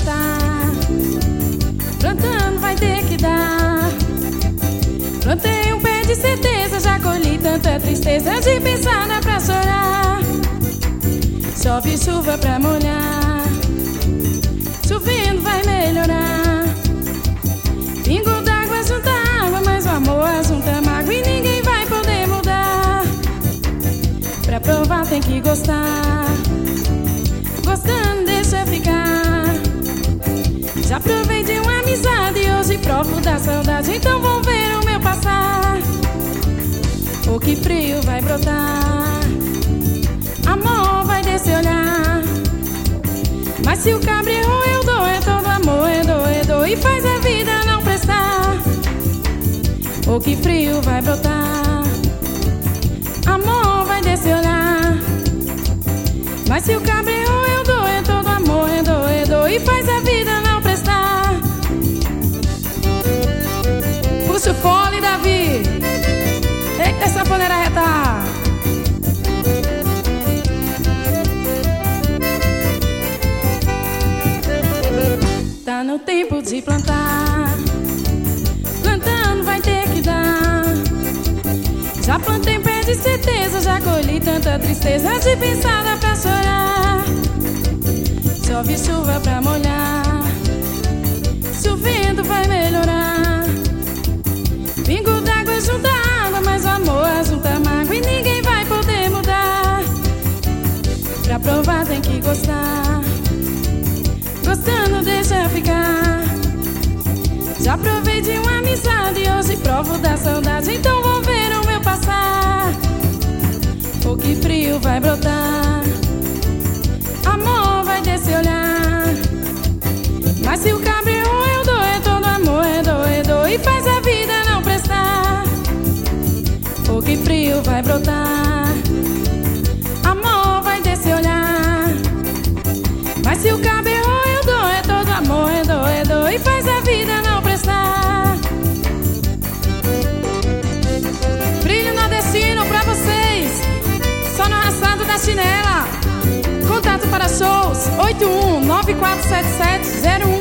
brotar. Plantando vai ter que dar. Plantei um pé de certeza, já colhi tanta tristeza. De pensar dá pra chorar. Chove chuva pra molhar. Chovendo vai melhorar. Pingo d'água junta água, mas o amor junta mágoa e ninguém vai poder mudar. Pra provar tem que gostar. Gostando deixa ficar. Já provei de uma amizade e hoje provo da saudade. Então vou ver o meu passar. Oh, que frio vai brotar. Amor vai desse olhar. Mas se o cabra errou eu dou, é todo amor, é dor e faz a vida não prestar. Oh, que frio vai brotar. Amor vai desse olhar. Mas se o cabra errou eu dou, é todo amor, é dor e faz a vida não prestar. Puxa o fole, Davi. Eita, essa panela reta. Tá no tempo de plantar. Plantando vai ter que dar. Já plantei pé de certeza, já colhi tanta tristeza. De pensar dá pra chorar. Chove chuva pra molhar. Chovendo vai melhorar. Pingo d'água junta água, mas o amor junta mágoa e ninguém vai poder mudar. Pra provar tem que gostar. Gostando deixa ficar. Já provei de uma amizade e hoje provo da saudade. Então vou ver o meu passar. Oh, que frio vai brotar. Amor vai desse olhar. Mas se o cabra errou eu dou, é todo amor, é dor e faz a vida não prestar. Oh, que frio vai brotar. Amor vai desse olhar. Mas se o cabra errou eu dou, é todo amor, é dor e faz a vida não prestar. Brilho nordestino pra vocês. Só no arrastado da chinela. Contato para shows 81 9477 01